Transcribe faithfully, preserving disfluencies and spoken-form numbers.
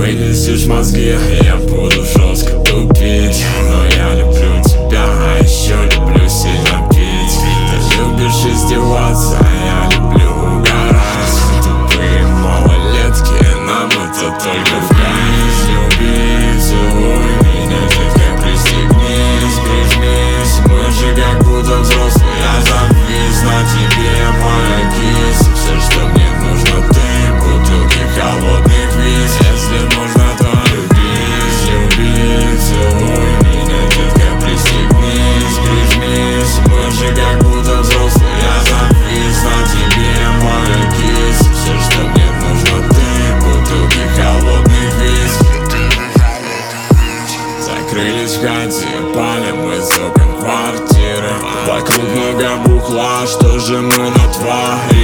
вынесешь мозги, я буду жестко тупить. Но я люблю тебя, а еще люблю сильно пить. Ты любишь издеваться, а я люблю угорать. Тупые малолетки, нам это только в кайф. Люби, целуй меня, детка, пристегнись, прижмись. Мы же как будто взрослые, я завис на тебе, моя кисть. Все, что мне нужно, ты, бутылки холодных виз. Если нужно, то любись, люби, целуй меня, детка, пристегнись, прижмись. Мы же как будто взрослые, я завис на тебе, моя кисть. Все, что мне нужно, ты, бутылки холодных виз. Закрылись в хате, палим из окон квартиры. Вокруг много бухла, что же мы натворили?